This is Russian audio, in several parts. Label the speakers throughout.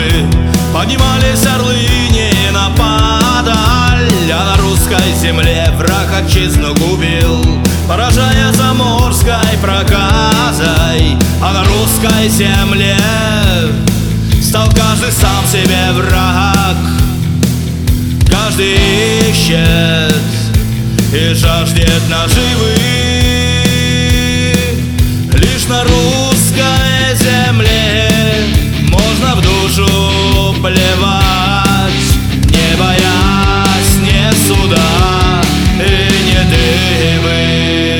Speaker 1: поднимались орлы не нападаль, а на русской земле враг отчизну губил, поражая заморской проказой. А на русской земле стал каждый сам себе враг. Каждый ищет и жаждет наживы. Лишь на русской земле можно в душу плевать, не боясь ни суда и ни дымы.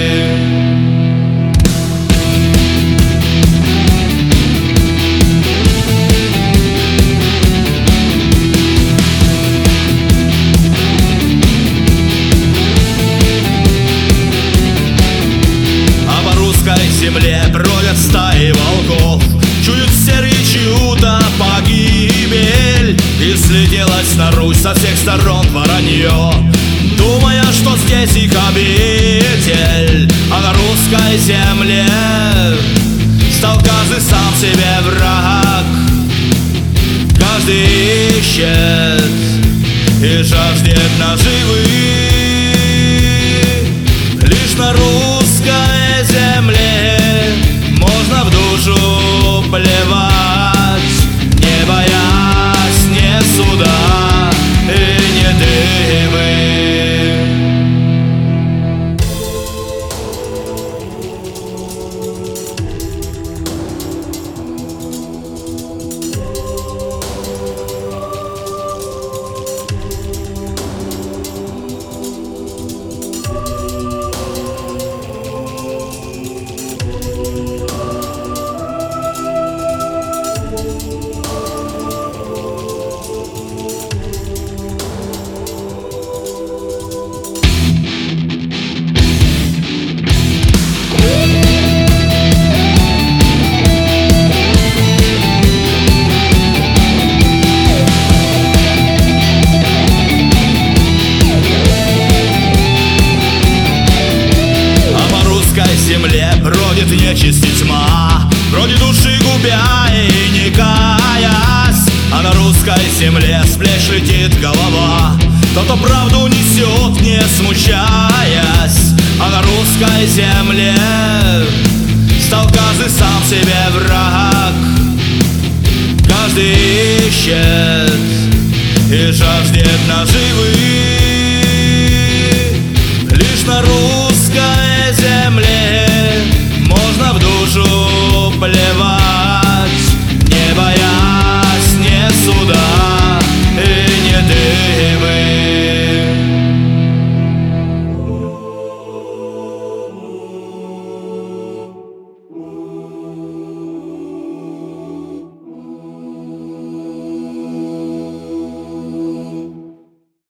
Speaker 1: Земле бродят стаи волков, чуют сердце чью-то погибель. И слетелась на Русь со всех сторон воронье, думая, что здесь их обитель. А на русской земле стал каждый сам себе враг. Каждый ищет и жаждет наживы. Лишь на русской земле можно в душу плевать, не боясь ни суда и ни дымы. Земле бродит нечисть и тьма, бродит души губя и не каясь. А на русской земле с плеч летит голова, кто-то правду несет, не смущаясь. А на русской земле стал каждый сам себе враг. Каждый ищет и жаждет наживы. Лишь на русской земле можно в душу плевать.